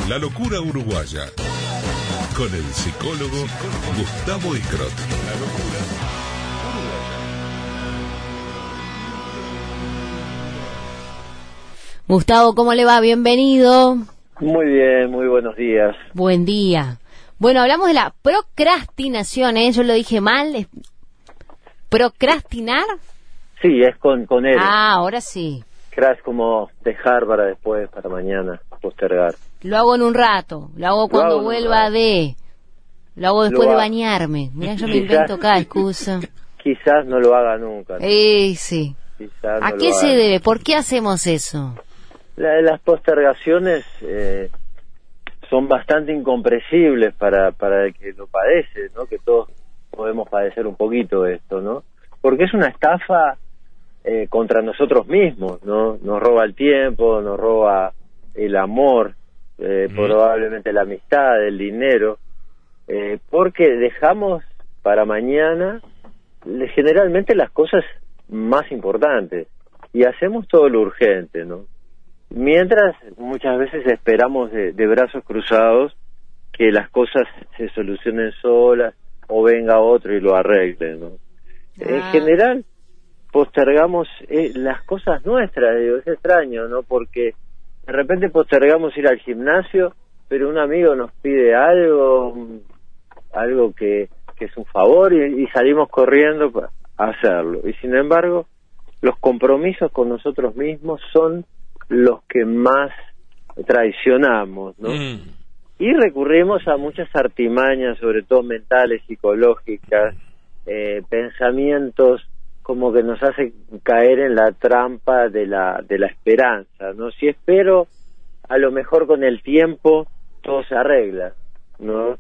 La locura uruguaya, con el psicólogo Gustavo Icrot. La locura uruguaya. Gustavo, ¿cómo le va? Bienvenido. Muy bien, muy buenos días. Buen día. Bueno, hablamos de la procrastinación, ¿eh? Yo lo dije mal. ¿Procrastinar? Sí, es con él. Ah, ahora sí. Crash como dejar para después, para mañana, postergar. Lo hago en un rato, lo hago cuando vuelva lo hago después de bañarme. Mirá, yo me invento cada excusa. Quizás no lo haga nunca, ¿no? Sí. Quizás ¿A no qué lo se haga. debe? ¿Por qué hacemos eso? Las postergaciones son bastante incomprensibles para el que lo padece, ¿no? Que todos podemos padecer un poquito esto, ¿no? Porque es una estafa contra nosotros mismos, ¿no? Nos roba el tiempo, nos roba el amor, probablemente la amistad, el dinero, porque dejamos para mañana generalmente las cosas más importantes y hacemos todo lo urgente, ¿no? Mientras muchas veces esperamos de brazos cruzados que las cosas se solucionen solas o venga otro y lo arregle, ¿no? En general postergamos las cosas nuestras, digo, es extraño, ¿no? Porque de repente postergamos ir al gimnasio, pero un amigo nos pide algo que es un favor y salimos corriendo para hacerlo. Y sin embargo, los compromisos con nosotros mismos son los que más traicionamos, ¿no? Y recurrimos a muchas artimañas, sobre todo mentales, psicológicas, pensamientos como que nos hacen caer en la trampa de la esperanza, ¿no? Si espero, a lo mejor con el tiempo todo se arregla, ¿no?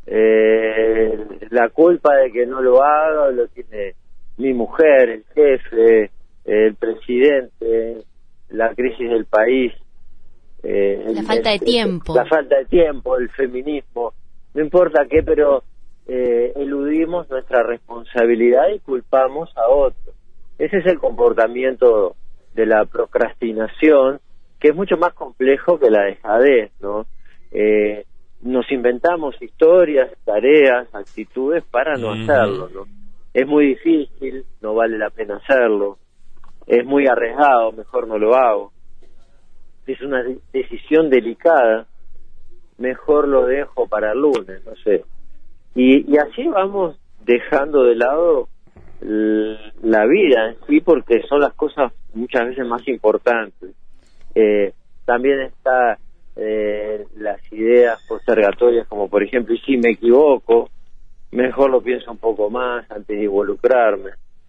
La culpa de que no lo haga lo tiene mi mujer, el jefe, el presidente, la crisis del país, la falta de tiempo. La falta de tiempo, el feminismo, no importa qué, pero eludimos nuestra responsabilidad y culpamos a otros. Ese es el comportamiento de la procrastinación, que es mucho más complejo que la dejadez, ¿no? Nos inventamos historias, tareas, actitudes para no hacerlo, ¿no? Es muy difícil, no vale la pena hacerlo. Es muy arriesgado, mejor no lo hago. Es una decisión delicada, mejor lo dejo para el lunes, no sé. Y así vamos dejando de lado la vida en sí, porque son las cosas muchas veces más importantes. También está las ideas postergatorias, como por ejemplo, y si me equivoco, mejor lo pienso un poco más antes de involucrarme.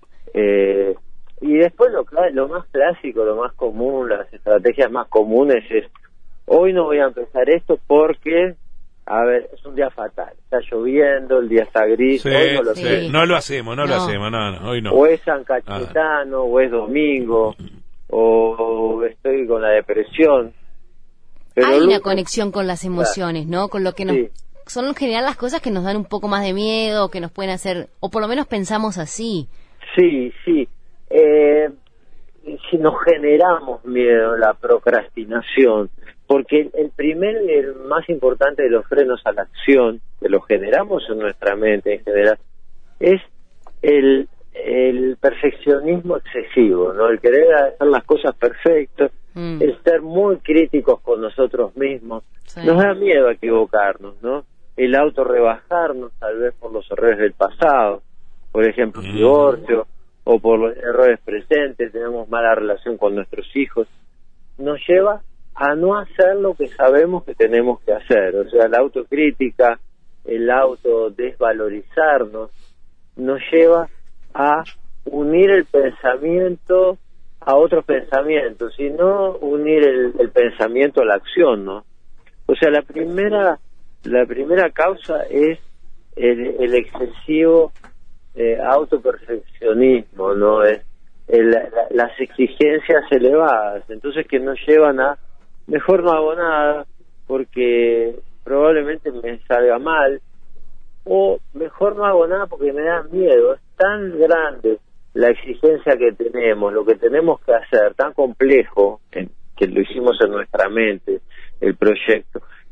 Y después lo más clásico, lo más común, las estrategias más comunes es: hoy no voy a empezar esto porque, a ver, es un día fatal, está lloviendo, el día está gris, sí, hoy no lo no lo hacemos, no, hoy no. O es San Cayetano, o es domingo, o estoy con la depresión. Pero hay una conexión con las emociones, ¿no? Con lo que nos... Sí. Son en general las cosas que nos dan un poco más de miedo, que nos pueden hacer, o por lo menos pensamos así. Sí. Si nos generamos miedo, la procrastinación, porque el más importante de los frenos a la acción, que lo generamos en nuestra mente en general, es el perfeccionismo excesivo, ¿no? El querer hacer las cosas perfectas, el ser muy críticos con nosotros mismos. Sí. Nos da miedo a equivocarnos, ¿no? El autorrebajarnos, tal vez por los errores del pasado, por ejemplo, un divorcio, o por los errores presentes, tenemos mala relación con nuestros hijos, nos lleva a no hacer lo que sabemos que tenemos que hacer. O sea, la autocrítica, el autodesvalorizarnos, nos lleva a unir el pensamiento a otros pensamientos, y no unir el pensamiento a la acción, ¿no? O sea, la primera causa es el excesivo autoperfeccionismo, ¿no? Es las exigencias elevadas, entonces, que nos llevan a mejor no hago nada porque probablemente me salga mal, o mejor no hago nada porque me da miedo. Es tan grande la exigencia que tenemos, lo que tenemos que hacer, tan complejo, que lo hicimos en nuestra mente, el proyecto,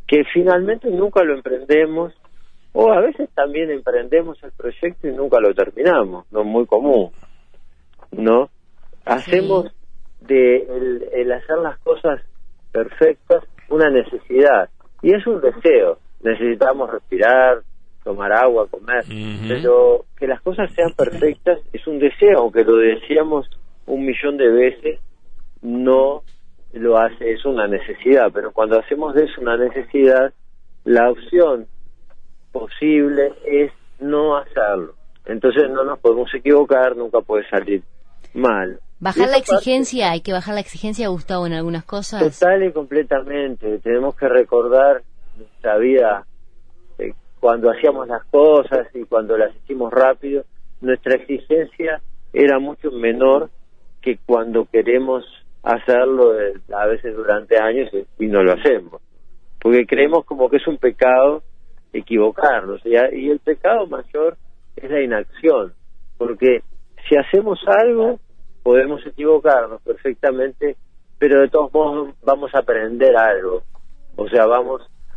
que finalmente nunca lo emprendemos, o a veces también emprendemos el proyecto y nunca lo terminamos, no muy común, ¿no? Hacemos de el hacer las cosas perfectas una necesidad, y es un deseo. Necesitamos respirar, tomar agua, comer, pero que las cosas sean perfectas es un deseo, aunque lo deseamos 1.000.000 de veces, no lo hace, es una necesidad. Pero cuando hacemos de eso una necesidad, la opción posible es no hacerlo. Entonces no nos podemos equivocar, nunca puede salir mal. Bajar la exigencia, hay que bajar la exigencia, Gustavo, en algunas cosas. Total y completamente. Tenemos que recordar nuestra vida, cuando hacíamos las cosas y cuando las hicimos rápido, nuestra exigencia era mucho menor que cuando queremos hacerlo a veces durante años y no lo hacemos, porque creemos como que es un pecado equivocarnos, y el pecado mayor es la inacción, porque si hacemos algo podemos equivocarnos perfectamente, pero de todos modos vamos a aprender algo, o sea, va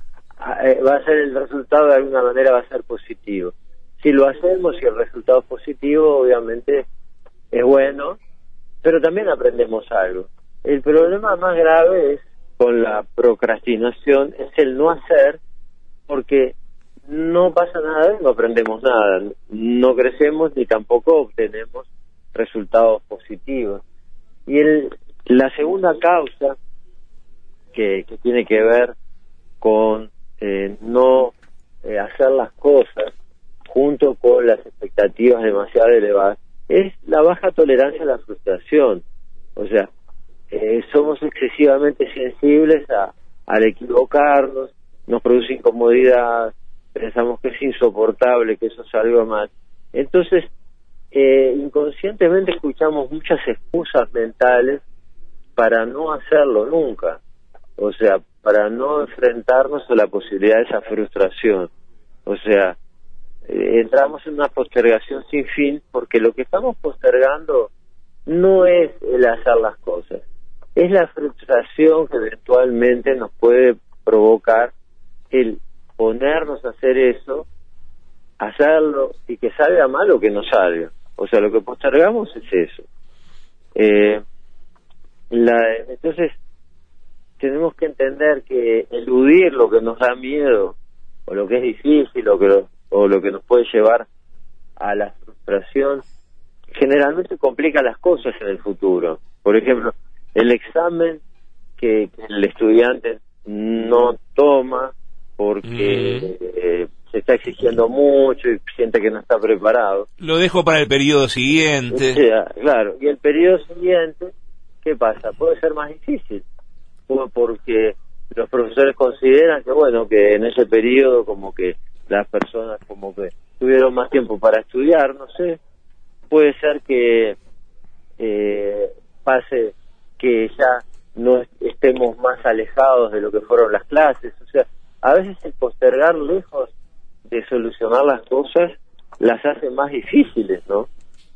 a ser el resultado, de alguna manera va a ser positivo. Si lo hacemos y el resultado es positivo, obviamente es bueno, pero también aprendemos algo. El problema más grave es con la procrastinación, es el no hacer, porque no pasa nada, no aprendemos nada, no crecemos ni tampoco obtenemos resultados positivos. Y la segunda causa que tiene que ver con no hacer las cosas junto con las expectativas demasiado elevadas es la baja tolerancia a la frustración. O sea, somos excesivamente sensibles al equivocarnos, nos produce incomodidad, pensamos que es insoportable, que eso salga mal. Entonces, inconscientemente escuchamos muchas excusas mentales para no hacerlo nunca, o sea, para no enfrentarnos a la posibilidad de esa frustración. O sea, entramos en una postergación sin fin, porque lo que estamos postergando no es el hacer las cosas, es la frustración que eventualmente nos puede provocar el ponernos a hacer eso, hacerlo y que salga mal o que no salga. O sea, lo que postergamos es eso. Entonces, tenemos que entender que eludir lo que nos da miedo, o lo que es difícil, o lo que nos puede llevar a la frustración, generalmente complica las cosas en el futuro. Por ejemplo, el examen que el estudiante no toma porque se está exigiendo mucho y siente que no está preparado. Lo dejo para el periodo siguiente. O sea, claro, y el periodo siguiente, ¿qué pasa? Puede ser más difícil, porque los profesores consideran que, bueno, que en ese periodo como que las personas como que tuvieron más tiempo para estudiar, no sé, puede ser que pase que ya no estemos más alejados de lo que fueron las clases. O sea, a veces el postergar, lejos de solucionar las cosas, las hace más difíciles, ¿no?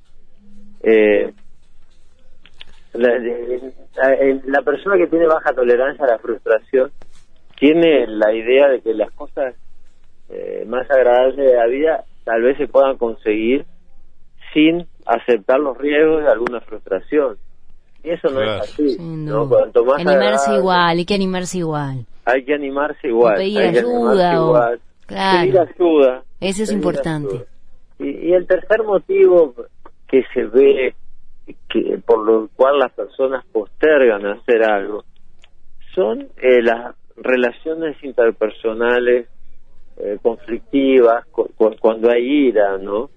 La persona que tiene baja tolerancia a la frustración tiene la idea de que las cosas más agradables de la vida tal vez se puedan conseguir sin aceptar los riesgos de alguna frustración. Y eso no es así, ¿no? Cuanto más animarse igual, hay que animarse igual. Hay que animarse igual. Pedir ayuda. Claro. Pedir ayuda. Eso es importante. Y el tercer motivo que se ve, por lo cual las personas postergan hacer algo, son las relaciones interpersonales conflictivas, cuando hay ira, ¿no?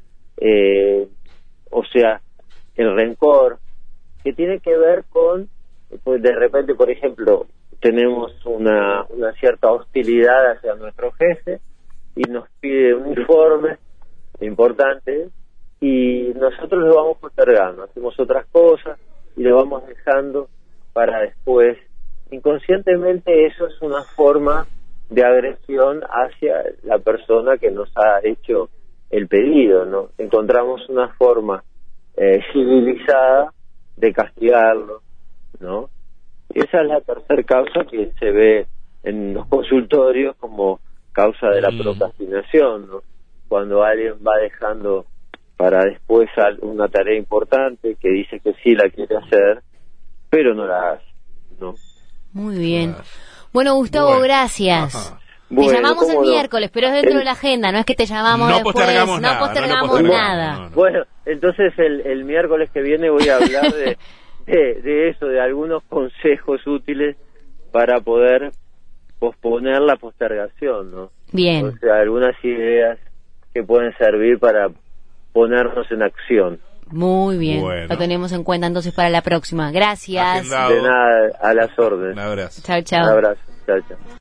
O sea, el rencor, que tiene que ver con, pues de repente, por ejemplo, tenemos una cierta hostilidad hacia nuestro jefe y nos pide un informe importante y nosotros lo vamos postergando, hacemos otras cosas y lo vamos dejando para después. Inconscientemente eso es una forma de agresión hacia la persona que nos ha hecho el pedido, ¿no? Encontramos una forma civilizada de castigarlo, ¿no? Y esa es la tercera causa que se ve en los consultorios como causa de la procrastinación, ¿no? Cuando alguien va dejando para después una tarea importante que dice que sí la quiere hacer, pero no la hace, ¿no? Muy bien. Bueno, Gustavo, gracias. Ajá. Te llamamos el miércoles, pero es dentro de la agenda, no es que te llamamos No después. postergamos No nada, postergamos nada. No. Bueno, entonces el miércoles que viene voy a hablar de eso, de algunos consejos útiles para poder posponer la postergación, ¿no? Bien. O sea, algunas ideas que pueden servir para ponernos en acción. Muy bien. Bueno. Lo tenemos en cuenta entonces para la próxima. Gracias. Agendado. De nada, a las órdenes. Un abrazo. Chao, chao. Un abrazo. Chao, chao.